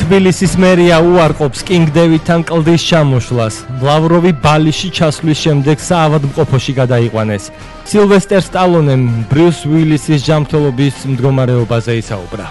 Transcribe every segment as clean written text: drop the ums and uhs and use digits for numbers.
თბილისის მერია უარყოფს კინგ დევიდთან კლდის ჩამოშლას. ლავროვი ბალიში ჩასვლის შემდეგ საავადმყოფოში გადაიყვანეს. სილვესტერ სტალონემ ბრიუს უილისის ჯანმრთელობის მდგომარეობაზე ისაუბრა.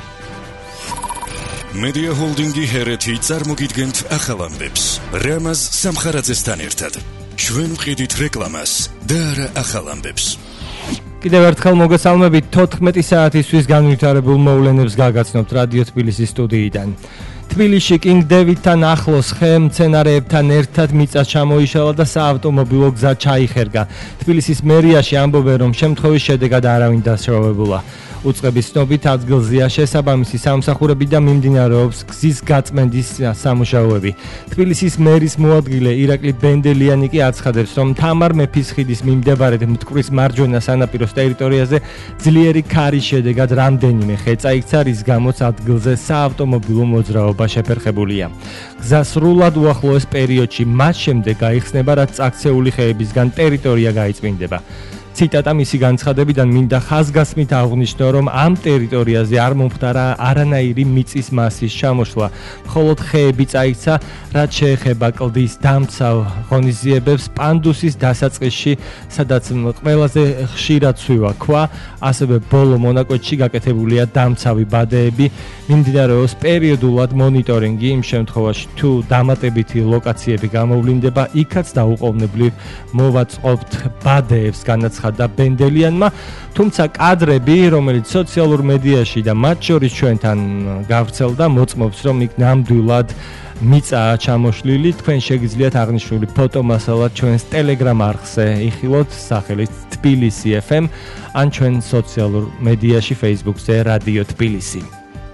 Media Holding-ი ჰერეთი წარმოგიდგენთ ახალ ამბებს. რამაზ სამხარაძესთან ერთად. ჩვენ ვყიდით რეკლამას და არა ახალ ამბებს. კიდევ ერთხელ მოგესალმებით 14 საათისთვის განვითარებულ მოვლენებს გაგაცნობთ რადიო თბილისის სტუდიიდან. თბილისში კინგ დევიდთან ახლოს ხე მცენარეებთან ერთად მიწა ჩამოიშალა და საავტომობილო გზა ჩაიხერგა. თბილისის მერიაში ამბობენ, რომ შემთხვევის შედეგად არავინ დასრულებულა. უწყების ცნობით ადგილზეა შესაბამისი სამსახურები და მიმდინარეობს გზის გაწმენდის სამუშაოები. თბილისის მერის მოადგილე ირაკლი ბენდელიანი კი აცხადებს, რომ თამარ მეფის ხიდის მიმდებარედ მტკვრის მარჯვენა სანაპიროს ტერიტორიაზე ძლიერი ქარის შედეგად რამდენიმე ხე წაიქცა, რის გამოც ადგილზე საავტომობილო მოძრაობა შეფერხებულია. გზა სრულად უახლოეს პერიოდში მას შემდეგ გაიხსნება, რაც წაქცეული ხეებისგან ტერიტორია გაიწმინდება. ციტატა მისი განცხადებიდან მინდა ხაზგასმით აღვნიშნო, რომ ამ ტერიტორიაზე არ მომხდარა არანაირი მიწის მასის ჩამოშლა, მხოლოდ ხეები წაიქცა, რაც შეეხება კლდის დამცავ ღონისძიებებს პანდუსის დასაწყისში, სადაც ყველაზე ხშირად ცვივა ქვა, ასევე ბოლო მონაკვეთში გაკეთებულია დამცავი ბადეები, მიმდინარეობს პერიოდულად მონიტორინგი იმ შემთხვევაში, თუ დამატებითი ლოკაციები გამოვლინდება, იქაც დაუყოვნებლივ მოვაწყობთ ბადეებს განაცხადა ბენდელიანმა, თუმცა კადრები, რომელიც სოციალურ მედიაში და მათ შორის ჩვენთან გავრცელდა, მოწმობს, რომ იქ ნამდვილად მიწაა ჩამოშლილი. თქვენ შეგიძლიათ აღნიშნული ფოტომასალა ჩვენს ტელეგრამ არხზე იხილოთ სახელით თბილისი FM ან ჩვენ სოციალურ მედიაში Facebook-ზე რადიო თბილისი.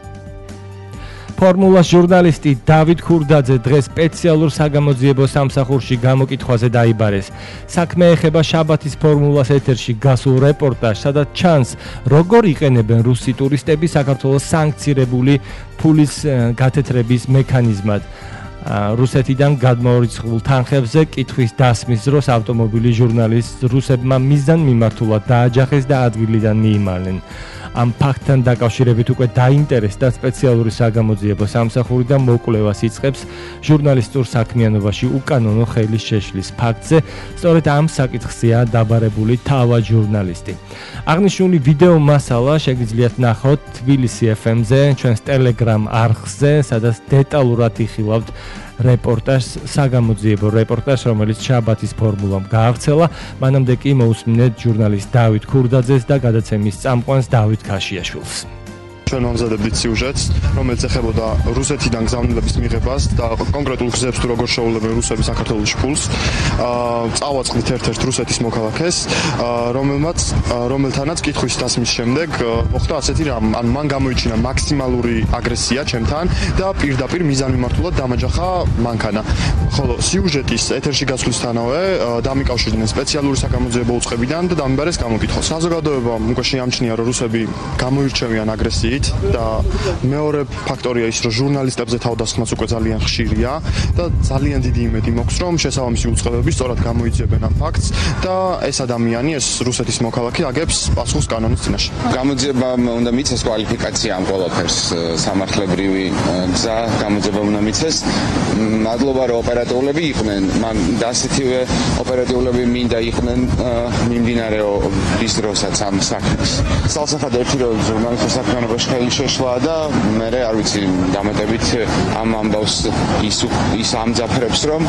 ფორმულას ჟურნალისტი დავით ქურდაძე დღეს სპეციალურ საგამოძიებო სამსახურში გამოკითხვაზე დაიბარეს. საქმე ეხება შაბათის ფორმულას ეთერში გასულ რეპორტაჟს, სადაც ჩანს, როგორ იყენებენ რუსი ტურისტები საქართველოს სანქცირებული ფულის გათეთრების მექანიზმად. რუსეთიდან გადმოურიცხულ თანხებზე კითხვის დასმის დროს ავტომობილის ჟურნალისტს რუსებმა მიზან მიმართულად დააჯახეს და ადგილიდან მიიმალნენ. ამ ფაქტთან დაკავშირებით უკვე დაინტერესდა სპეციალური საგამოძიებო სამსახური და მოკვლევას იწყებს ჟურნალისტურ საქმიანობაში უკანონო ხელის შეშლის ფაქტზე. სწორედ ამ საკითხზეა დაბარებული თავად ჟურნალისტი. აღნიშნული ვიდეო მასალა შეგიძლიათ ნახოთ თბილისი FM-ზე, ჩვენს ტელეგრამ არხზე, სადაც დეტალურად იხილავთ რეპორტაჟს, საგამოძიებო რეპორტაჟს, რომელიც შაბათის ფორმულამ გაავრცელა. მანამდე კი მოусმინეთ ჟურნალისტ დავით ქურდაძეს და გადაცემის წამყვანს დავით ქაშიაშვილს. ჩვენ ვამზადებდით სიუჟეტს, რომელიც ეხებოდა რუსეთიდან გზავნილების მიღებას და კონკრეტულ გზებს თუ როგორ შეუვლებენ რუსები საქართველოში ფულს. წავაწყდით ერთ-ერთ რუსეთის მოქალაქეს, რომელთანაც კითხვის დასმის შემდეგ მოხდა ასეთი რამ, ან მან გამოიჩინა მაქსიმალური აგრესია ჩემთან და პირდაპირ მიზანმიმართულად დამაჯახა მანქანა. ხოლო სიუჟეტის ეთერში გასვლისთანავე დამიკავშირდნენ სპეციალური საგამოძიებო უწყებიდან და დამიბარეს გამოკითხვა. საზოგადოებამ უკვე შეამჩნია, რომ რუსები გამოირჩევიან აგრესიით და მეორე ფაქტორია ის, რომ ჟურნალისტებზე თავდასხმაც უკვე ძალიან ხშირია და ძალიან დიდი იმედი მაქვს, რომ შესაბამისი უწყებები სწორად გამოიძიებენ ამ ფაქტს და ეს ადამიანი, ეს რუსეთის მოქალაქე აგებს პასუხს კანონის წინაშე. გამოძიებამ უნდა მიცეს კვალიფიკაცია ამ ყველაფერს, სამართლებრივი გზა გამოძიებამ უნდა მიცეს. მადლობა, რომ ოპერატიულები იყვნენ, და ასეთივე ოპერატიულები მინდა იყვნენ მიმდინარეობის დროსაც ამ საქმეს. სალსახად ერთი რომ ჟურნალისტურ საქმიანობაში ხელი შეშლა და მე არ ვიცი დამატებით ამ ამბავს ის ამძაფრებს, რომ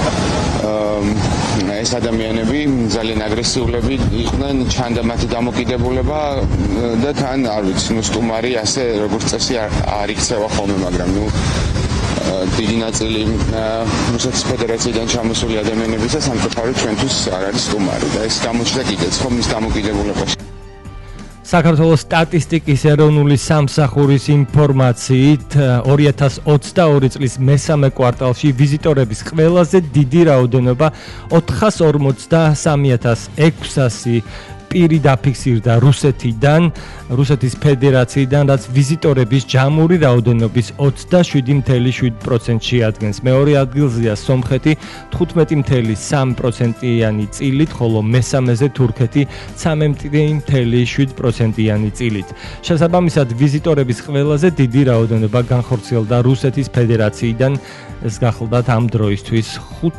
ეს ადამიანები ძალიან აგრესიულები იყვნენ, ჩანდა მათი დამოკიდებულება და თან არ ვიცი, სტუმარი ასე როგორც წესი არ იქცევა ხოლმე, მაგრამ დიდი ნაწილი რუსეთის ფედერაციიდან ჩამოსული ადამიანებისა სამწუხაროდ ჩვენთვის არ არის სტუმარი და ეს გამოჩნდა კიდეც ხომ ის დამოკიდებულებაში. საქართველოს სტატისტიკის ეროვნული სამსახურის ინფორმაციით 2022 წლის მესამე კვარტალში ვიზიტორების ყველაზე დიდი რაოდენობა 453,600 პირი დაფიქსირდა რუსეთის ფედერაციიდან, რაც ვიზიტორების ჯამური რაოდენობის 27.7% შეადგენს. მეორე ადგილზეა სომხეთი 15.3%-იანი წილით, ხოლო მესამეზე თურქეთი 13.7%-იანი წილით. შესაბამისად, ვიზიტორების ყველაზე დიდი რაოდენობა განხორციელდა რუსეთის ფედერაციიდან, ეს გახლდათ ამ დროისთვის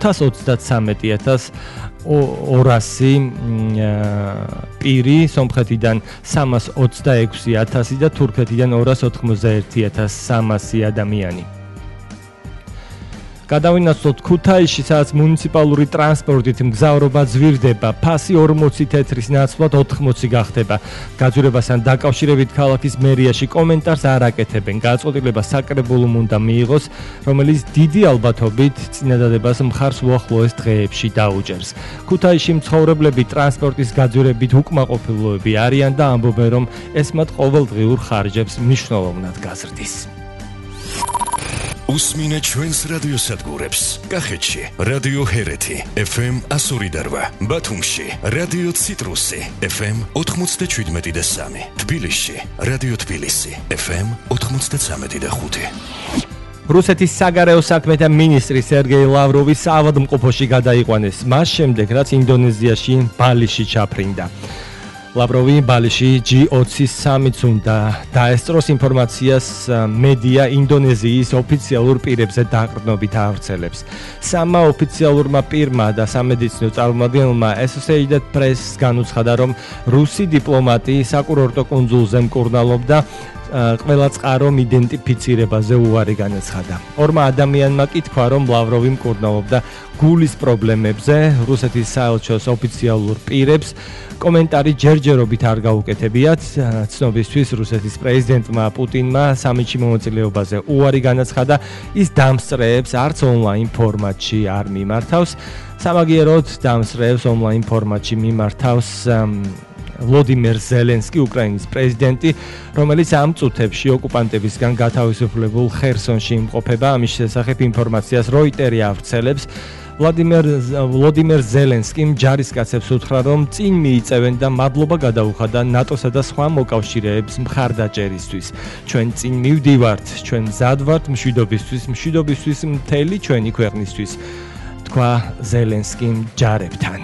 533.200 პირი, სომხეთიდან 326.000 და თურქეთიდან 291.300 ადამიანი. გადავინაცვლოთ ქუთაისში, სადაც მუნიციპალური ტრანსპორტით მგზავრობა ძვირდება, ფასი 40 თეთრის ნაცვლად 80 გახდება. გაძვირებასთან დაკავშირებით ქალაქის მერიაში კომენტარს არ აკეთებენ. გადაწყვეტილება საკრებულომ უნდა მიიღოს, რომელიც დიდი ალბათობით წინადადებას მხარს უახლოეს დღეებში დაუჭერს. ქუთაისში მცხოვრებლები ტრანსპორტის გაძვირებით უკმაყოფილოები არიან და ამბობენ, რომ ეს მათ ყოველდღიურ ხარჯებს მნიშვნელოვნად გაზრდის. უსმინეთ ჩვენს რადიოსადგურებს. კახეთში რადიო ჰერეთი FM 102.8, ბათუმში რადიო ციტრუსი FM 97.3, თბილისში რადიო თბილისი FM 93.5. რუსეთის საგარეო საქმეთა მინისტრი სერგეი ლავროვი საავადმყოფოში გადაიყვანეს, მას შემდეგ, რაც ინდონეზიაში ბალიში ჩაფრინდა. ლავროვი ბალიში G20 სამიტს უნდა დაესწროს ინფორმაციას მედია ინდონეზიის ოფიციალურ პირებზე დაყრდნობით ავრცელებს. სამმა ოფიციალურმა პირმა და სამედიცინო წარმომადგენელმა Associated Press განუცხადა, რომ რუსი დიპლომატი საკურორტო კუნძულზე მკურნალობდა, ყველა წყარომ იდენტიფიცირებაზე უარი განაცხადა. ორმა ადამიანმა კი თქვა, რომ ლავროვი მკურნალობდა გულის პრობლემებზე, რუსეთის საელჩოს ოფიციალურ პირებს კომენტარი ჯერჯერობით არ გაუკეთებიათ. ცნობისთვის რუსეთის პრეზიდენტმა პუტინმა სამიტში მონაწილეობაზე უარი განაცხადა, ის დამსწრეებს არც ონლაინ ფორმატში არ მიმართავს. სამაგიეროდ დამსწრეებს ონლაინ ფორმატში მიმართავს ვლოდიმერ ზელენსკი, უკრაინის პრეზიდენტი, რომელიც ამ წუთებში ოკუპანტებისგან გათავისუფლებულ ხერსონში იმყოფება. ამის შესახებ ინფორმაციას როიტერი ავრცელებს. ვლოდიმერ ზელენსკიმ ჯარისკაცებს უთხრა, რომ წინ მიიწევენ და მადლობა გადაუხადა ნატოსა და სხვა მოკავშირეებს მხარდაჭერისთვის. ჩვენ წინ მივდივართ, ჩვენ მზად ვართ მშვიდობისთვის მთელი ჩვენი ქვეყნისთვის, თქვა ზელენსკიმ ჯარებთან.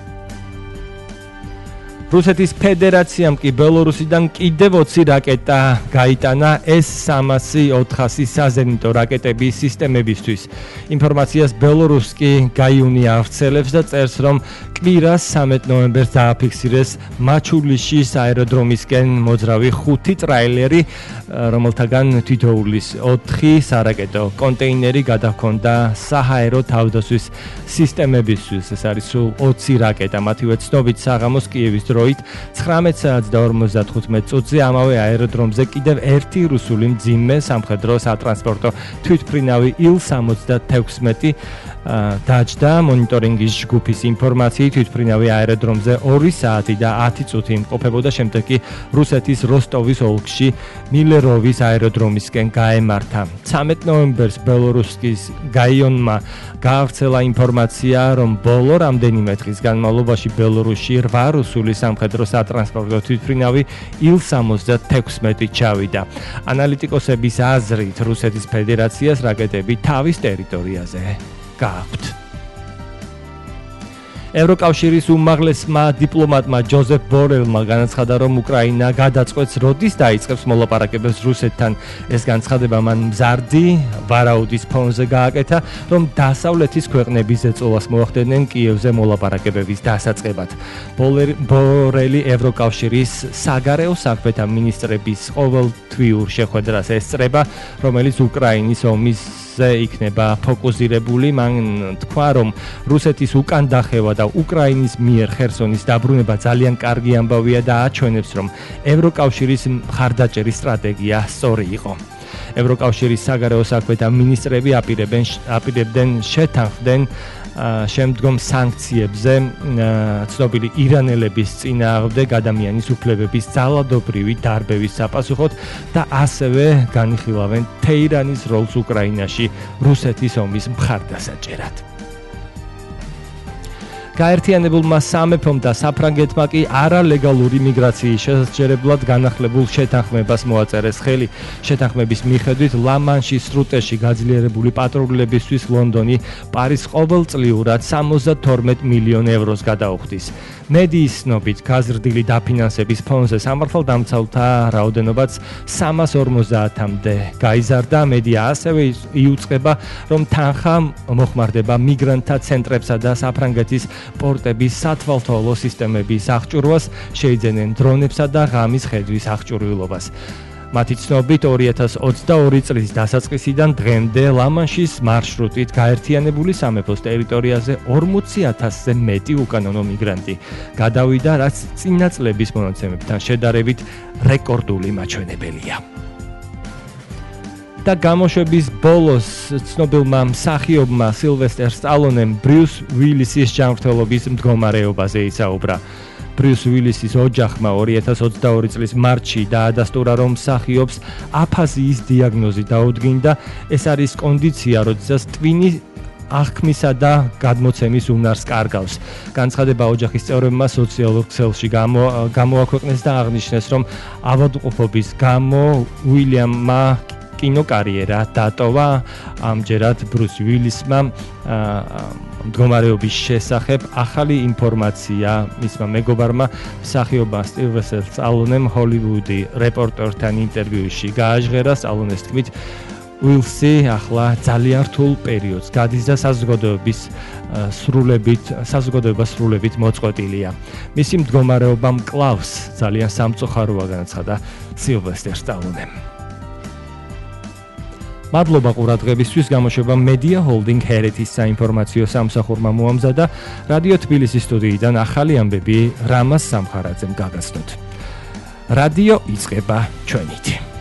რუსეთის ფედერაციამ კი ბელორუსიდან კიდევ 20 რაკეტა გაიტანა S-300-400 საზენიტო რაკეტების სისტემებისთვის. ინფორმაციას ბელორუსკი გაიუნი ავრცელებს და წერს, რომ კვირას 13 ნოემბერს დააფიქსირეს მაჩულიშის აეროდრომისკენ მოძრავი 5 ტრაილერი, რომელთაგან თითოეულის 4 სარაკეტო კონტეინერი გადაჰქონდა საჰაერო თავდასხმის სისტემებისთვის. ეს არის სულ 20 რაკეტა. მათივე ცნობით საღამოს კიევის დროით 19 საათს და 55 წუთზე ამავე აეროდრომზე კიდევ ერთი რუსული მძიმე სამხედრო სატრანსპორტო თვითმფრინავი Il-76 დაჯდა. მონიტორინგის ჯგუფის ინფორმაციით, თვითმფრინავი აეროდრომზე 2 საათი და 10 წუთი იმყოფებოდა, შემდეგ კი რუსეთის როსტოვის ოლქში მილეროვის აეროდრომისკენ გაემართა. 13 ნოემბერს ბელორუსკის გაიონმა გაავრცელა ინფორმაცია, რომ ბოლო რამდენიმე დღის განმავლობაში ბელორუსში 8 რუსული სამხედრო სატრანსპორტო თვითმფრინავი Il-76 ჩავიდა. ანალიტიკოსების აზრით, რუსეთის ფედერაციას რაკეტები თავის ტერიტორიაზე გააქვთ. ევროკავშირის უმაღლესმა დიპლომატმა ჯოზეფ ბორელმა განაცხადა, რომ უკრაინა გადაწყვეტს, როდის დაიწყებს მოლაპარაკებებს რუსეთთან. ეს განცხადება მან მზარდი ვარაუდის ფონზე გააკეთა, რომ დასავლეთის ქვეყნები ზეწოლას მოახდენენ კიევზე მოლაპარაკებების დასაწყებად. ბორელი ევროკავშირის საგარეო საქმეთა მინისტრების ყოველთვიურ შეხვედრას ესწრება, რომელიც უკრაინის ომის იქნება ფოკუსირებული. მან თქვა, რომ რუსეთის უკან დახევა და უკრაინის მიერ ხერსონის დაბრუნება ძალიან კარგი ამბავია და აჩვენებს, რომ ევროკავშირის მხარდაჭერის სტრატეგია სწორი იყო. ევროკავშირის საგარეო საქმეთა მინისტრები აპირებდნენ შეთანხმდნენ შემდგომ სანქციებზე ცნობილი ირანელების წინააღმდეგ ადამიანის უფლებების ძალადობრივი დარბევის საპასუხოდ და ასევე განიხილავენ თეირანის როლს უკრაინაში რუსეთის ომის მხარდასაჭერად. გაერთიანებულმა სამეფომ და საფრანგეთმა კი არალეგალური მიგრაციის შესაძლებლად განახლებულ შეთანხმებას მოაწერეს ხელი. შეთანხმების მიხედვით ლა-მანშის სრუტეში გაძლიერებული პატრულებისთვის ლონდონი პარიზს ყოველწლიურად 72 მილიონ ევროს გადაუხდის. მედიის ცნობით გაზრდილი დაფინანსების ფონზე სამართალდამცავთა რაოდენობაც 350-მდე გაიზარდა. მედია ასევე იუწყება, რომ თანხა მოხმარდება მიგრანტთა ცენტრებსა და საფრანგეთის პორტების სათვალთვალო სისტემების აღჭურვას, შეიძენენ დრონებსა და ღამის ხედვის აღჭურვილობას. მათი ცნობით 2022 წლის დასაწყისიდან დღემდე ლა-მანშის მარშრუტით გაერთიანებული სამეფოს ტერიტორიაზე 40,000-ზე მეტი უკანონო მიგრანტი გადავიდა, რაც წინა წლების მონაცემებთან შედარებით რეკორდული მაჩვენებელია. და გამოშვების ბოლოს ცნობილმა მსახიობმა სილვესტერ სტალონემ ბრიუს უილისის ჯანმრთელობის მდგომარეობაზე ისაუბრა. ბრიუს უილისის ოჯახმა 2022 წლის მარტში დაადასტურა, რომ მსახიობს აფაზიის დიაგნოზი დაუდგინდა. ეს არის კონდიცია, როდესაც ტვინი აღქმისა და გადმოცემის უნარს კარგავს. განცხადება ოჯახის წევრებმა სოციალურ ქსელში გამოაქვეყნეს და აღნიშნეს, რომ ავადმყოფობის გამო უილიამმა კინოკარიერა დატოვა. ამჯერად ბრიუს უილისმა მდგომარეობის შესახებ ახალი ინფორმაცია მისმა მეგობარმა მსახიობმა სილვესტერ სტალონემ ჰოლივუდი რეპორტერთან ინტერვიუში გააჟღერა. სტალონეს თქმით, უილსი ახლა ძალიან რთულ პერიოდს გადის და საზოგადოება სრულებით მოწყვეტილია. მისი მდგომარეობა მკლავს ძალიან სამწუხაროა, განაცხადა სილვესტერ სტალონემ. მადლობა ყურადღებისთვის. გამოშვება Media Holding Heritage საინფორმაციო სამსახურმა მოამზადა. რადიო თბილისის სტუდიიდან ახალი ამბები რამაზ სამხარაძემ გაგაცნოთ. რადიო იწყება ჩვენით.